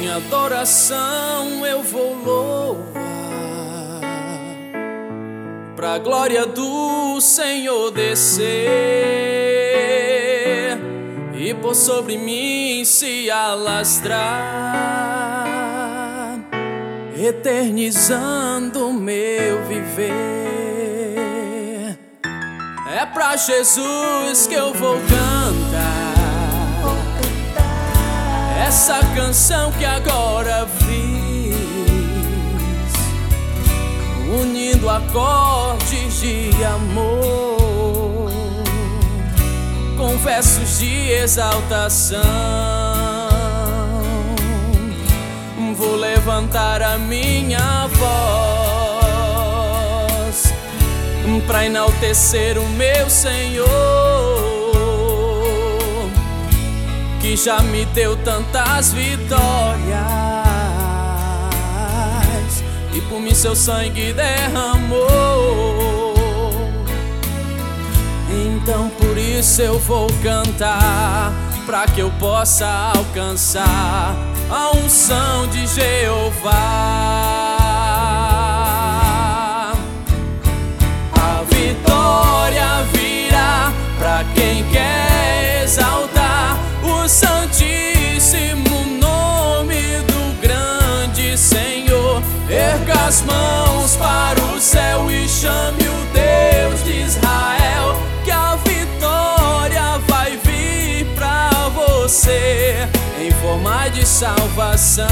Em adoração eu vou louvar, pra glória do Senhor descer e por sobre mim se alastrar, eternizando meu viver. É pra Jesus que eu vou cantar essa canção que agora fiz, unindo acordes de amor com versos de exaltação. Vou levantar a minha voz pra enaltecer o meu Senhor, que já me deu tantas vitórias e por mim seu sangue derramou. Então por isso eu vou cantar, pra que eu possa alcançar a unção de Jeová. A vitória virá pra quem quer exaltar o santíssimo nome do grande Senhor. Erga as mãos para o céu e chame o Deus de Israel, que a vitória vai vir pra você em forma de salvação.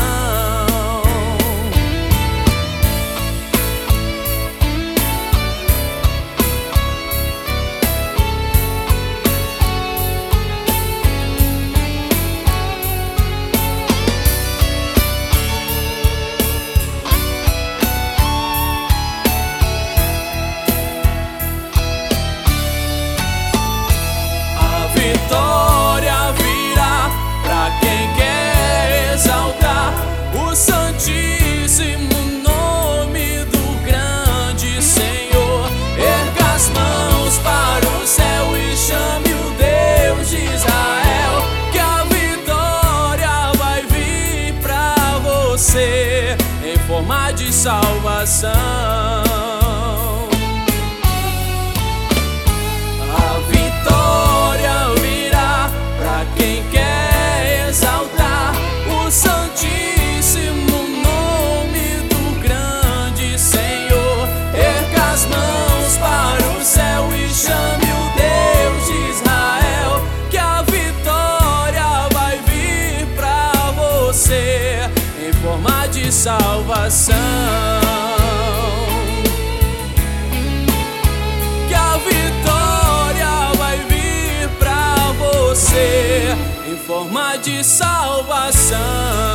Vitória virá pra quem quer exaltar o santíssimo nome do grande Senhor. Erga as mãos para o céu e chame o Deus de Israel, que a vitória vai vir pra você em forma de salvação. Quem quer exaltar o santíssimo nome do grande Senhor, erga as mãos para o céu e chame o Deus de Israel, que a vitória vai vir pra você em forma de salvação. Que a vitória vai vir pra você em forma de salvação.